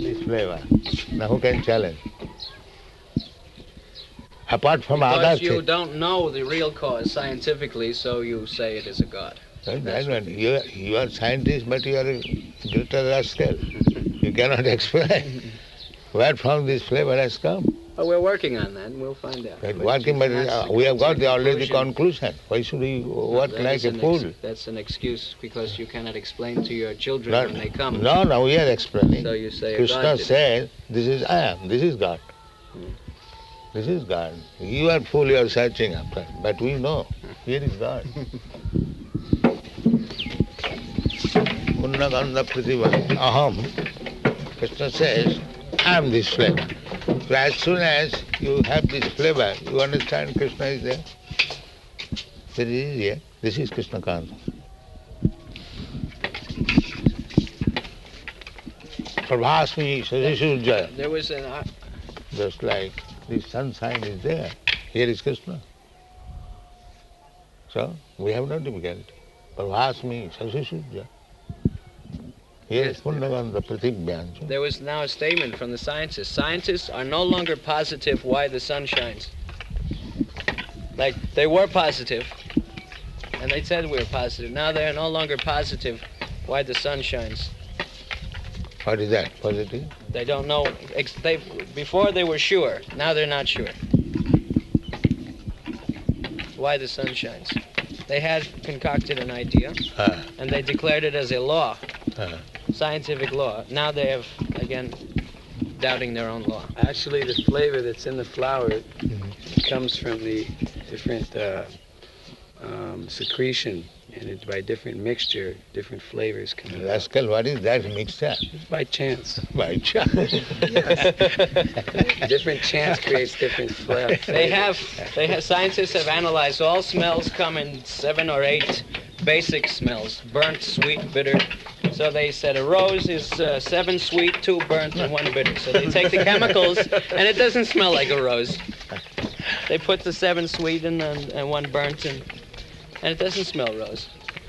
this flavor. Now who can challenge? Apart from other Because you things. don't know the real cause scientifically, so you say it is a god. That's what you are scientist, but you are a greater rascal. You cannot explain where from this flavor has come. Oh, we're working on that, and we'll find out. But But working, you but cannot we have got come to already conclusion. conclusion. Why should we work That like is a fool? That's an excuse because you cannot explain to your children No, when they come. no, we are explaining. So you say a Krishna god did it. said, this is I am, this is God. This is God. You are fool, you are searching after, but we know, here is God. Punnagandha Pratibha Aham. Krishna says, I am this flavor. So as soon as you have this flavor, you understand Krishna is there. Very easy. This is Krishna Kanta. Prabhasmi Sasishurjaya. There was an Just like the sunshine is there, here is Krishna. So we have no difficulty. Prabhasmi Sasishurjaya. Here is Punnagandha Pratibhyanja. There was now a statement from the scientists. Scientists are no longer positive why the sun shines. Like, they were positive, and they said we were positive. Now they are no longer positive why the sun shines. What is that? Positive? They don't know. Before they were sure, now they're not sure why the sun shines. They had concocted an idea, and they declared it as a law. Scientific law. Now they have, again, doubting their own law. Actually, the flavor that's in the flower comes from the different secretion, and it's by different mixture, different flavors come out. Rascal, what is that mixture? By chance. By chance. Different chance creates different flavors. Scientists have analyzed all smells come in 7 or 8 basic smells: burnt, sweet, bitter. So they said a rose is 7 sweet, 2 burnt, and 1 bitter. So they take the chemicals, and it doesn't smell like a rose. They put the 7 sweet and 1 burnt, and it doesn't smell rose.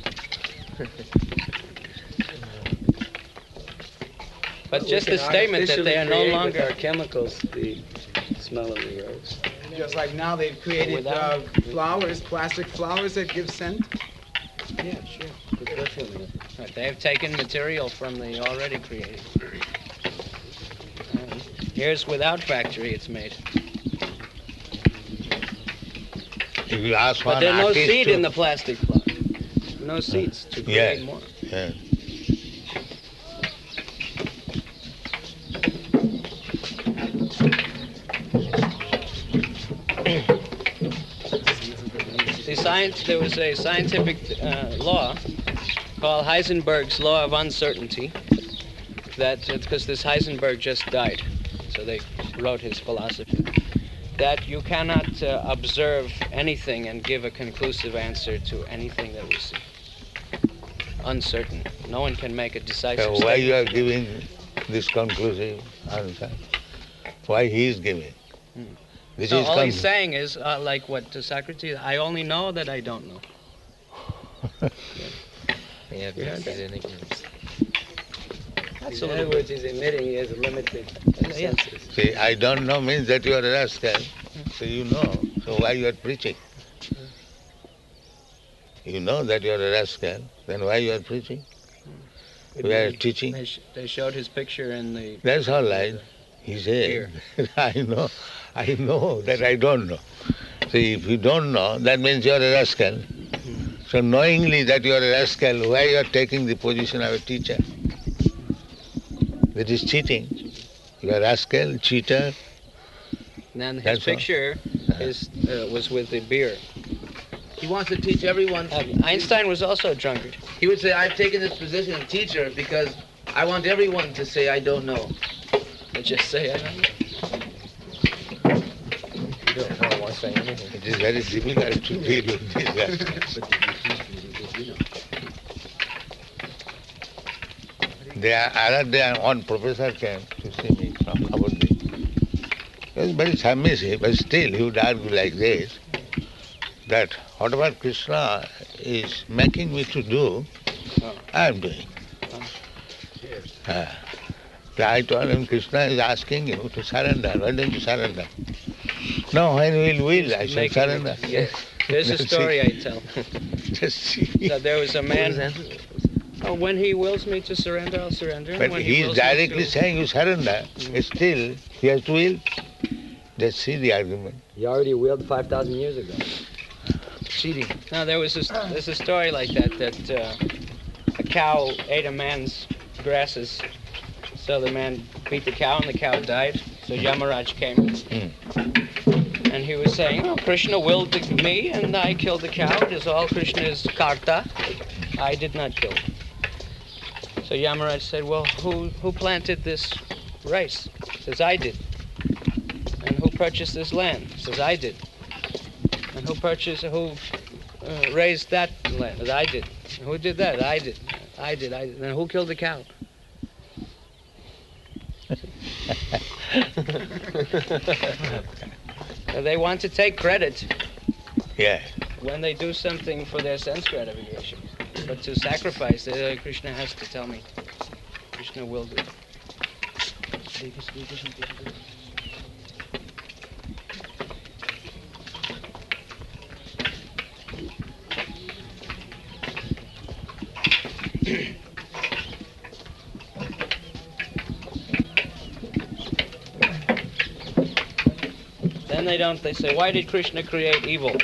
But just the statement that they are no longer... With our chemicals, the smell of the rose. Just like now they've created flowers, plastic flowers that give scent. Yeah, sure. Put perfume in it. Right, they have taken material from the already created. Here's without factory it's made. If you ask But one there's no artist seed to- in the plastic flower. No seeds to create Yeah. more. Yeah. There was a scientific law called Heisenberg's law of uncertainty. That because this Heisenberg just died, so they wrote his philosophy. That you cannot observe anything and give a conclusive answer to anything that we see. Uncertain. No one can make a decisive So statement. why you are giving this conclusive answer? Why he is giving? This No, is all he's saying is, like what to Socrates, I only know that I don't know. Yeah, because he's in ignorance. That's In other words, he's admitting he has a limited senses. See, I don't know means that you are a rascal. So you know. So why you are preaching? You know that you are a rascal. Then why you are preaching? We are teaching. They showed his picture in the... That's all right. He said, I know that I don't know. See, if you don't know, that means you are a rascal. So knowingly that you are a rascal, why you are taking the position of a teacher? That is cheating. You are a rascal, cheater. Then his That's all. picture was with the beer. He wants to teach everyone. Einstein was also a drunkard. He would say, I've taken this position of teacher because I want everyone to say I don't know. They just say, I don't know. You don't want to say anything. It is very difficult to deal with this rascal. Other day one professor came to see me from Navadvip. He was very submissive, but still he would argue like this, that whatever Krishna is making me to do, I am doing. I told him, Krishna is asking you to surrender. Why don't you surrender? No, when will, I shall surrender. Yeah. There's a story I tell. Just see. So there was a What was man. that? Oh, when he wills me to surrender, I'll surrender. But When he is wills me directly to- saying you surrender. Still, he has to will. Just see the argument. He already willed 5,000 years ago. Cheating. No, there's a story like that a cow ate a man's grasses. So the man beat the cow and the cow died. So Yamaraj came. And he was saying, oh, Krishna willed me and I killed the cow. It is all Krishna's karta. I did not kill. So Yamaraj said, well, who planted this rice? He says, I did. And who purchased this land? He says, I did. And who raised that land? He says, I did. And who did that? I did. I did. And who killed the cow? They want to take credit Yeah. when they do something for their sense gratification. But to sacrifice, Krishna has to tell me. Krishna will do. Then they say, why did Krishna create evil?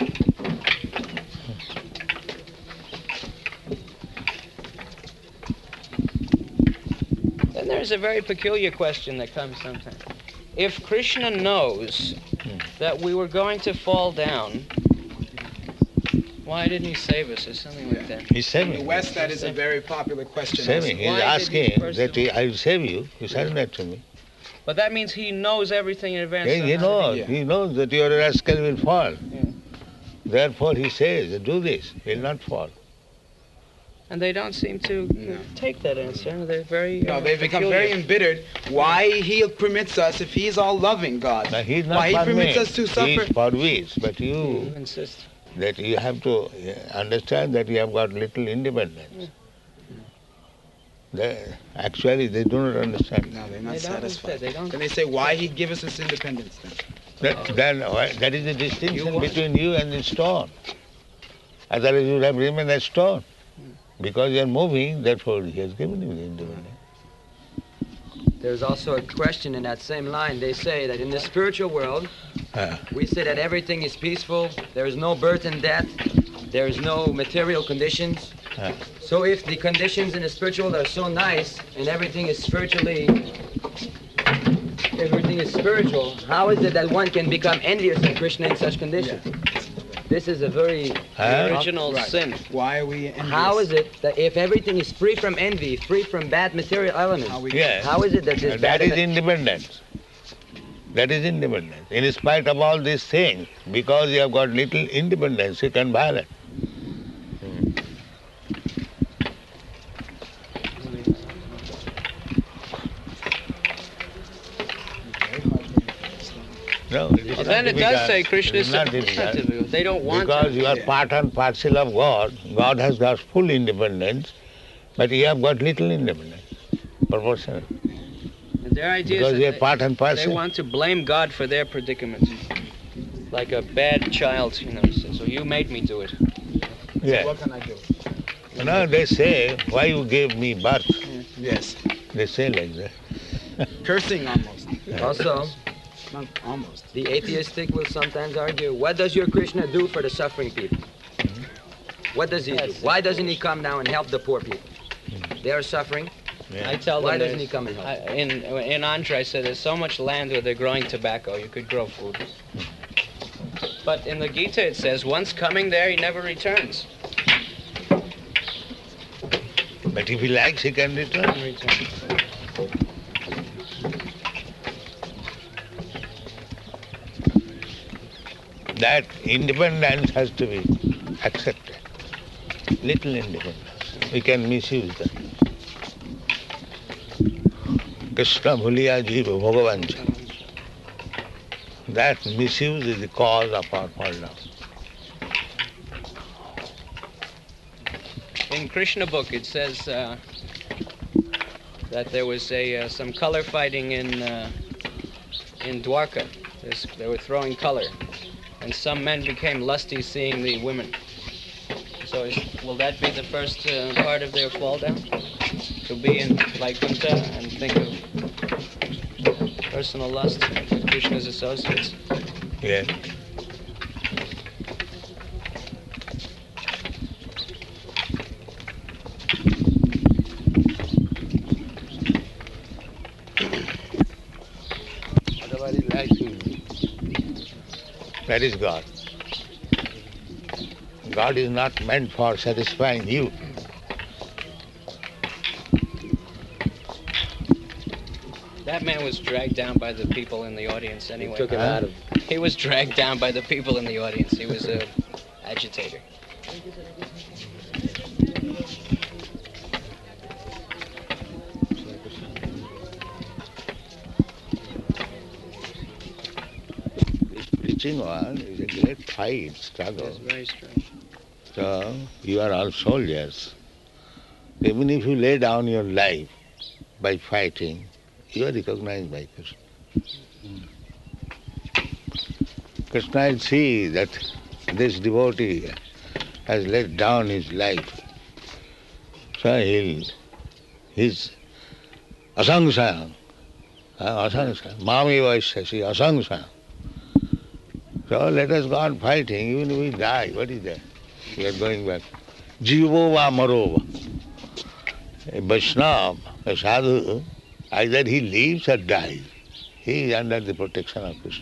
Then there's a very peculiar question that comes sometimes. If Krishna knows that we were going to fall down, why didn't he save us or something like that? He's In the saving. West, that is a very popular question. Saving. He's Why did he asking first that of all- I will save you. You surrender to me. But that means he knows everything in advance. Yeah, so he how knows. Yeah. He knows that your rascal will fall. Yeah. Therefore he says, do this. He will not fall. And they don't seem to take that answer. They're very No, they've become peculiar. very embittered. Why he permits us, if he's all loving God, Now he is not why he for permits me. us to He suffer? is for which. But you, Insist. that you have to understand that you have got little independence. Actually, they do not understand. No, they're They not don't satisfied. understand. They don't. Then they say, why he give us this independence then? That is the distinction want- between you and the stone. Otherwise you would have remained a stone. Because you are moving, therefore he has given you the independence. There's also a question in that same line. They say that in the spiritual world, we say that everything is peaceful, there is no birth and death, there is no material conditions. So if the conditions in the spiritual are so nice and everything is spiritual, how is it that one can become envious of Krishna in such conditions? This is a very... The original Right. sin. Why are we envious? How is it that if everything is free from envy, free from bad material elements, How we Yes. how is it that this And bad... that is independence. That is independence. In spite of all these things, because you have got little independence, you can violate. No, it is not Then it does difficult. say Krishna It is is not it's not difficult. difficult. They don't want Because to. you are part and parcel of God. God has got full independence, but you have got little independence, proportional. Their idea Because is you are that part and they parcel. want to blame God for their predicament. Like a bad child, says, so you made me do it. Yeah. What can I do? Now they say, why you gave me birth? Yes. They say like that. Cursing almost. Also, Not almost. the atheistic will sometimes argue, what does your Krishna do for the suffering people? What does he do? Why doesn't he come now and help the poor people? They are suffering. I tell Why them doesn't there's- he come and help? in Andhra, I said there's so much land where they're growing tobacco, you could grow food. But in the Gita it says, once coming there, he never returns. But if he likes, he can return. That independence has to be accepted. Little independence. We can misuse that. Krishna bhuliya jiva bhagavan cha. That misuse is the cause of our fall down. In Krishna book it says, that there was some color fighting in Dwarka. They were throwing color, and some men became lusty seeing the women. So will that be the first part of their fall down? To be in Vaikuntha and think of personal lust with Krishna's associates? Yeah. Whatever is like you, that is God. God is not meant for satisfying you. That man was dragged down by the people in the audience anyway. Took him out of. He was dragged down by the people in the audience. He was an agitator. This preaching one is a great fight, struggle. That's very strange. So you are all soldiers. Even if you lay down your life by fighting, you are recognized by Krishna. Krishna will see that this devotee has laid down his life. So he's asangsayam. Asangsayam. Mami vaishyasi asangsayam. So let us go on fighting, even if we die. What is that? We are going back. Jivo va maro va. A Vaishnava, a sadhu, either he lives or dies. He is under the protection of Krishna.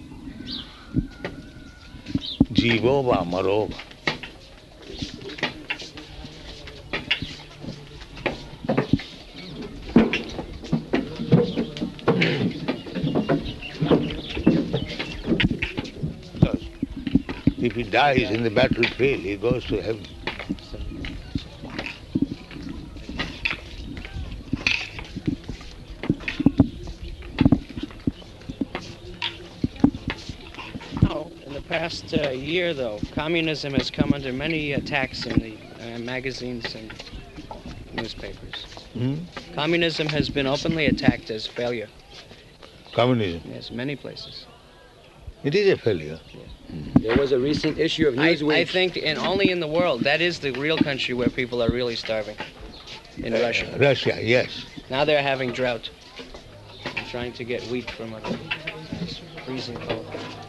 Jivo va maro va. If he dies in the battlefield, he goes to heaven. In the past year, though, communism has come under many attacks in the magazines and newspapers. Communism has been openly attacked as failure. Communism. Yes, many places. It is a failure. There was a recent issue of Newsweek. I think only in the world, that is the real country where people are really starving. In Russia. Russia, yes. Now they're having drought. They're trying to get wheat from a freezing cold.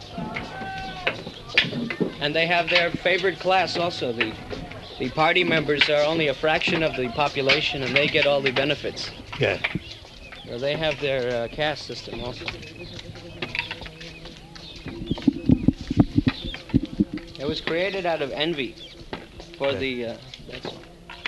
And they have their favorite class also. The party members are only a fraction of the population and they get all the benefits. Yes. So they have their caste system also. It was created out of envy for the... that's all.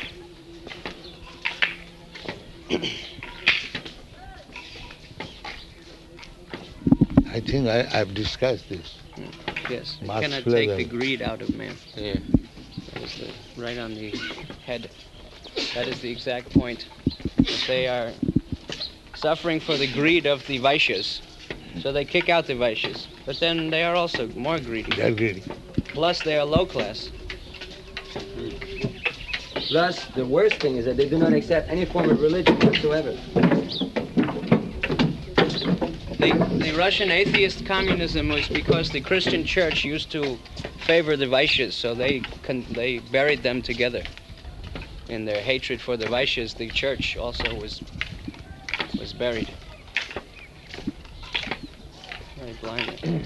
I think I've discussed this. Yes, you Much cannot pleasant. take the greed out of man. Yeah. That is right on the head. That is the exact point. That they are suffering for the greed of the Vaishyas. So they kick out the Vaishyas. But then they are also more greedy. They are greedy. Plus they are low class. Plus, the worst thing is that they do not accept any form of religion whatsoever. The Russian atheist communism was because the Christian church used to favor the Vaishyas, so they buried them together. In their hatred for the Vaishyas, the church also was buried. Very blind.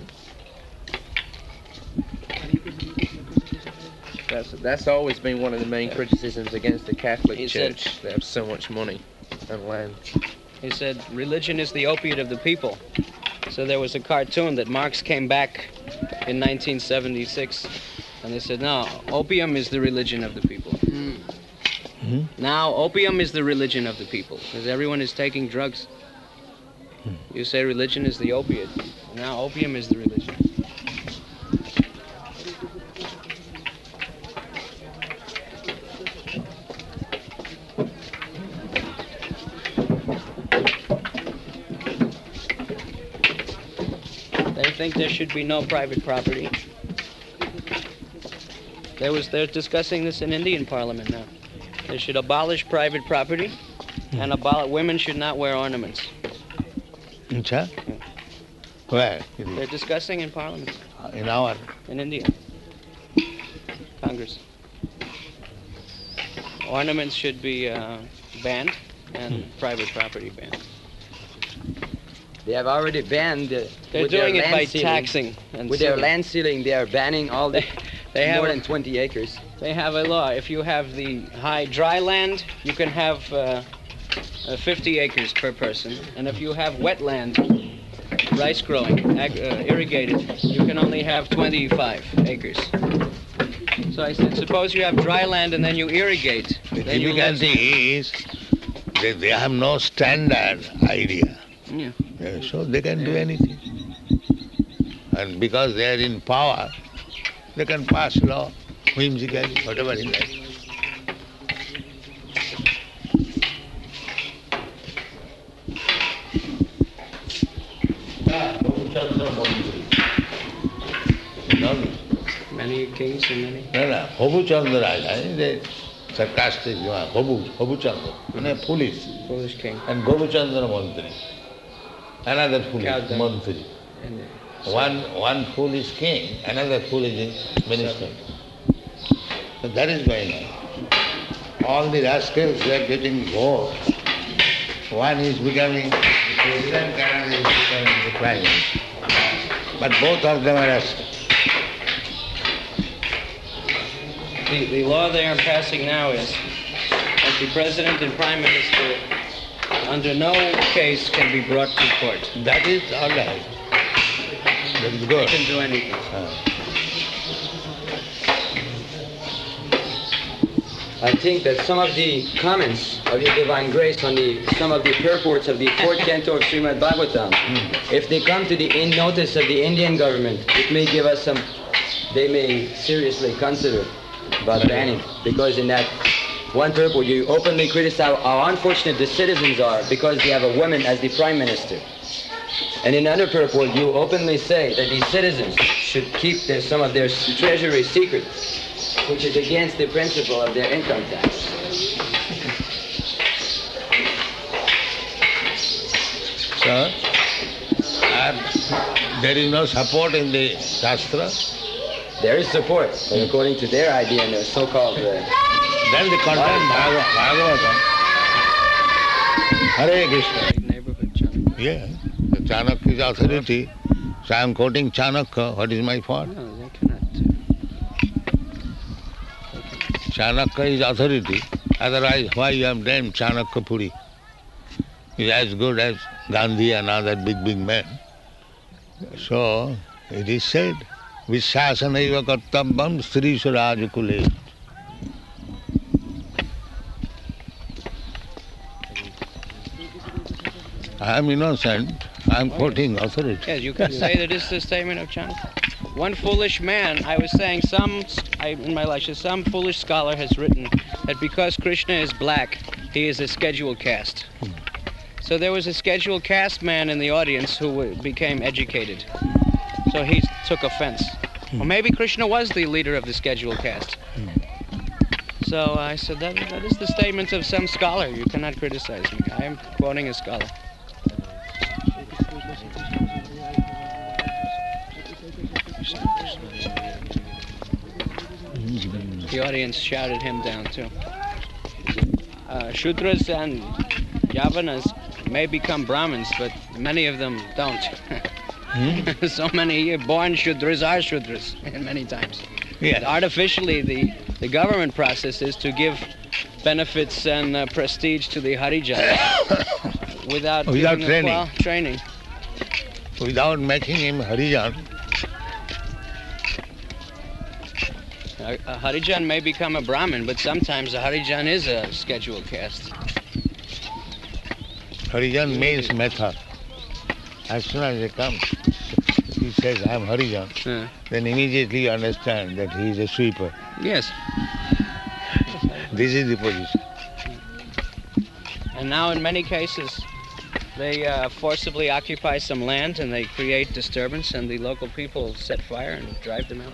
That's always been one of the main criticisms against the Catholic He Church. said- They have so much money and land. He said, religion is the opiate of the people. So there was a cartoon that Marx came back in 1976, and they said, no, opium is the religion of the people. Now, opium is the religion of the people, because everyone is taking drugs. You say religion is the opiate. Now, opium is the religion. They think there should be no private property. They're discussing this in Indian Parliament now. They should abolish private property, and women should not wear ornaments. Acha? Where? They're discussing in Parliament. In India. Congress. Ornaments should be banned and private property banned. They have already banned. They're doing it by taxing. And with their land sealing, they are banning all the they have more than 20 acres. They have a law. If you have the high dry land, you can have 50 acres per person. And if you have wetland, rice growing, irrigated, you can only have 25 acres. So I said, suppose you have dry land and then you irrigate. The difficulty is that they have no standard idea. Yeah. So they can do anything. And because they are in power, they can pass law whimsically, whatever is like. Many kings and many... No, Hobu Chandra Raja, the sarcastic, Hobu Chandra, Foolish king. and Gobu Chandra Mantri, another foolish Mantri. One foolish king, another foolish minister. So that is going on. All the rascals, they are getting bored. One is becoming the president, another is becoming the prime minister. But both of them are rascals. The law they are passing now is that the president and prime minister under no case can be brought to court. That is all right. That is good. They can do anything. I think that some of the comments of Your Divine Grace on some of the purports of the fourth canto of Srimad Bhagavatam, if they come to the notice of the Indian government, it may give us some, they may seriously consider about banning, because in that one purport you openly criticize how unfortunate the citizens are because they have a woman as the prime minister. And in another purport you openly say that the citizens should keep some of their treasury secret, which is against the principle of their income tax. Sir, there is no support in the Shastra. There is support, but according to their idea and their so-called... Then the content Bhagavatam. Hare Krishna. Neighborhood Chanakya. Yeah, the Chanakya is authority. So I am quoting Chanakya. What is my fault? No, they cannot. Chanakya is authority. Otherwise, why you have named Chanakya Puri? He is as good as Gandhi and other big men. So, it is said, Vishasanaiva kartabbam Sri Suraj Kule. I am innocent. I am quoting authority. Yes, you can say that it's the statement of Chanakya. One foolish man, I was saying in my lecture, some foolish scholar has written that because Krishna is black, he is a scheduled caste. So there was a scheduled caste man in the audience who became educated. So he took offense. Or maybe Krishna was the leader of the scheduled caste. So I said, that is the statement of some scholar. You cannot criticize me. I am quoting a scholar. The audience shouted him down too. Shudras and Yavanas may become Brahmins, but many of them don't. So many born Shudras are Shudras, many times. Yes. Artificially, the government process is to give benefits and prestige to the Harijans without training. Without making him Harijan. A Harijan may become a Brahmin, but sometimes a Harijan is a scheduled caste. Harijan means method. As soon as he comes, he says, I am Harijan, then immediately you understand that he is a sweeper. Yes. This is the position. And now in many cases, they forcibly occupy some land and they create disturbance, and the local people set fire and drive them out.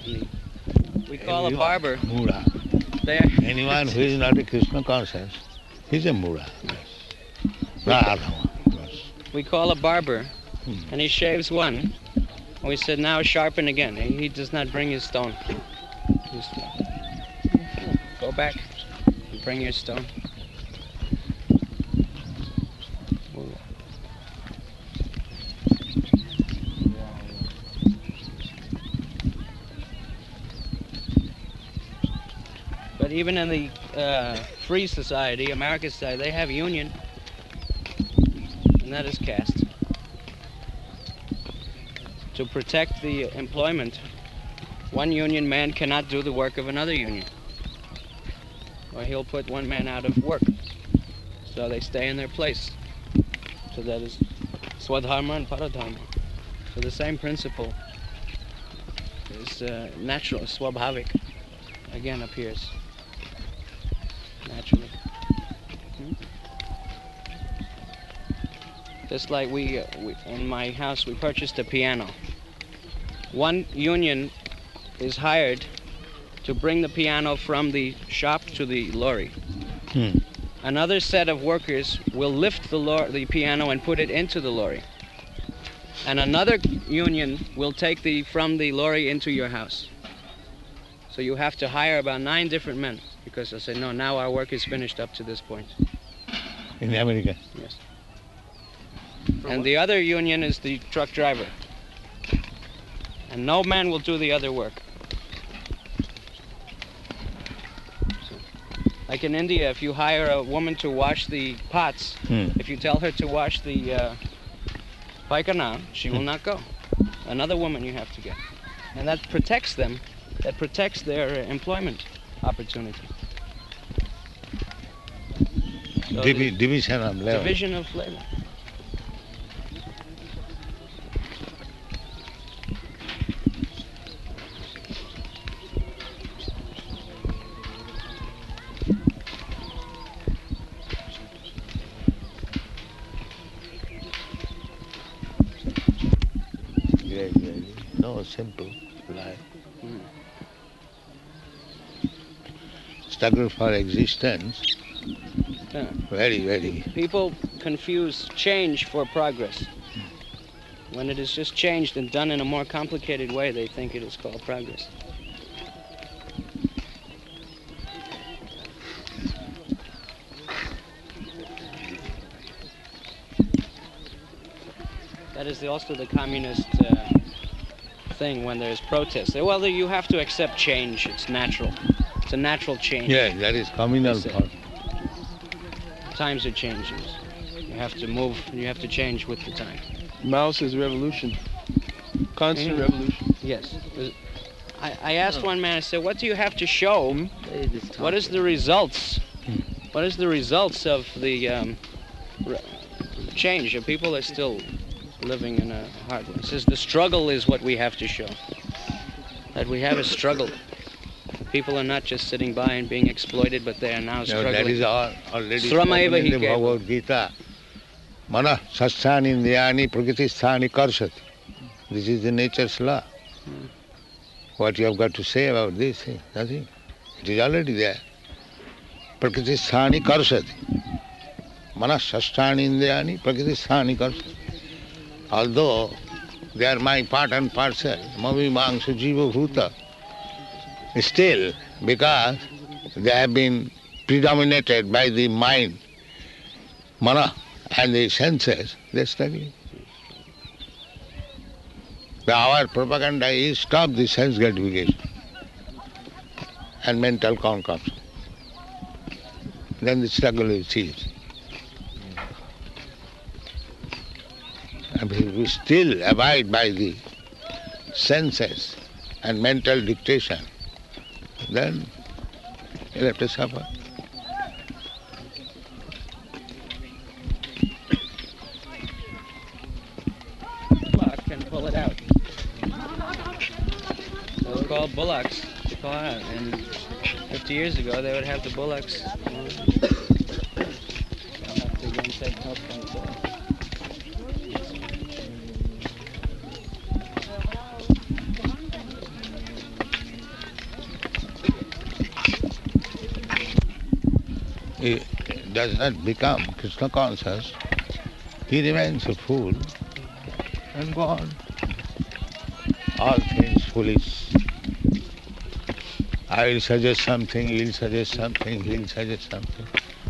We call a barber. Anyone who is not a Krishna conscious He's a Mura. Yes. The other one. Yes. We call a barber, and he shaves one. We said, now sharpen again. He does not bring his stone. Just go back and bring your stone. But even in the free society, American society, they have union, and that is caste. To protect the employment, one union man cannot do the work of another union, or he'll put one man out of work. So they stay in their place. So that is Swadharma and Paradharma. So the same principle is natural, swabhavik, again appears naturally. Just like we in my house, we purchased a piano. One union is hired to bring the piano from the shop to the lorry. Another set of workers will lift the piano and put it into the lorry. And another union will take from the lorry into your house. So you have to hire about 9 different men, because they'll say, no, now our work is finished up to this point. In America? Yes. And the other union is the truck driver. And no man will do the other work. So, like in India, if you hire a woman to wash the pots, if you tell her to wash the paikana, she will not go. Another woman you have to get. And that protects them, that protects their employment opportunity. So division of labor. Division of labor. No, simple life. Struggle for existence. Yeah. Very, very. People confuse change for progress. When it is just changed and done in a more complicated way, they think it is called progress. That is also the communist thing when there's protest. Well, you have to accept change. It's natural. It's a natural change. Yeah, that is communal thought. Times are changing. You have to move, you have to change with the time. Mao says revolution. Constant revolution. Yes. I asked one man, I said, what do you have to show? What is the results? What is the results of the change? People are still living in a hard way. He says the struggle is what we have to show. That we have a struggle. People are not just sitting by and being exploited, but they are now struggling. That is already spoken in the Bhagavad Gita. Mana sasthani indriyani prakriti sthani karshati. This is the nature's law. What you have got to say about this? Nothing. It is already there. Prakriti sthani karshati. Mana sasthani indriyani prakriti sthani karshati. Although they are my part and parcel, mami mangsa jiva bhuta, still, because they have been predominated by the mind, mana, and the senses, they are struggling. Our propaganda is stop the sense gratification and mental consumption. Then the struggle is ceased. And if we still abide by the senses and mental dictation, then you'll have to suffer. Bullock can pull it out. They were called bullocks to pull out. And 50 years ago, they would have the bullocks. They'll have to go and take help from the bullocks. does not become Krishna conscious, he remains a fool and go on. All things foolish. I will suggest something, he will suggest something, he will suggest something.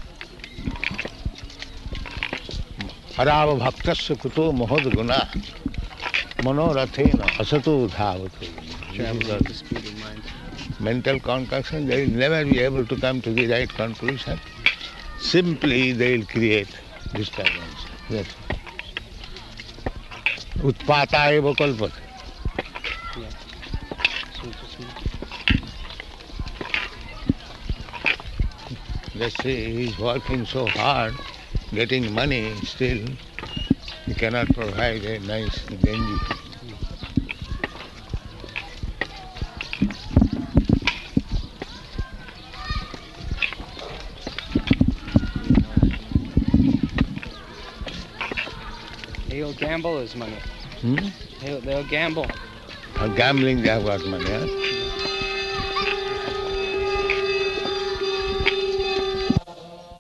Harava bhaktasya kuto mohad guna manorathena asato dhavatu. Traveling at the speed of mind. Mental concoction, they will never be able to come to the right conclusion. Simply they will create disturbance. That's it. Utpata eva kalpata. Let's say he is working so hard, getting money, still he cannot provide a nice Genji. He'll gamble his money. Hmm? They'll gamble. Gambling they have got money, huh?